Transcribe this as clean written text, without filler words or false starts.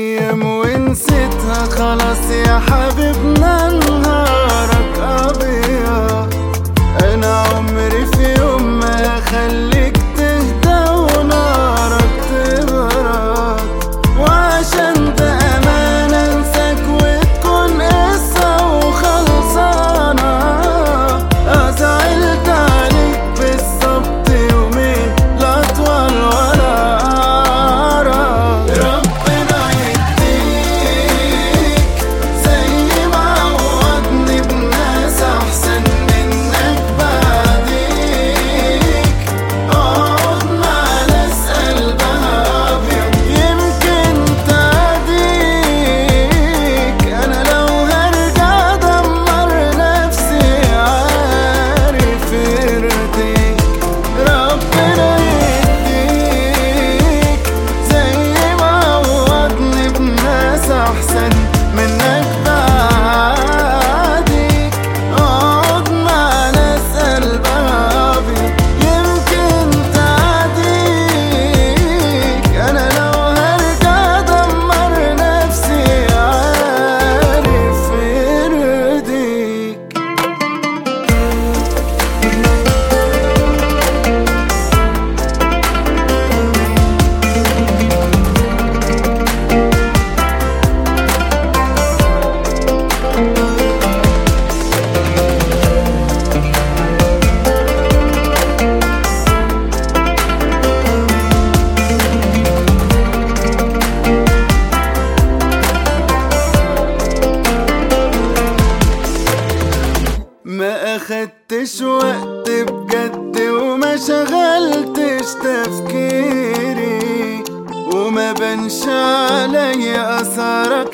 ايام ونسيتها خلاص يا حبيبنا، نهارك ابيض. انا عمري في يوم ما اخليك تهدى ونارك تبرد، وعشان ده امانه انساك وتكون قصه وخلصانه. زعلت عليك بالظبط يومين، لا اطول ولا اقرب. ربنا يديك زي ما عوضني بناس احسن منك بعديك. اقعد مع ناس قلبها ابيض يمكن تعديك. انا لو هرجع ادمر نفسي عارف يرضيك. ربنا يديك زي ما عوضني بناس احسن منك بعديك. اقعد مع ناس قلبها ابيض يمكن تعديك. انا لو هرجع ادمر نفسي عارف يرضيك. ما اخدتش وقت بجد وما شغلتش تفكيري، وما بنش علي اثرك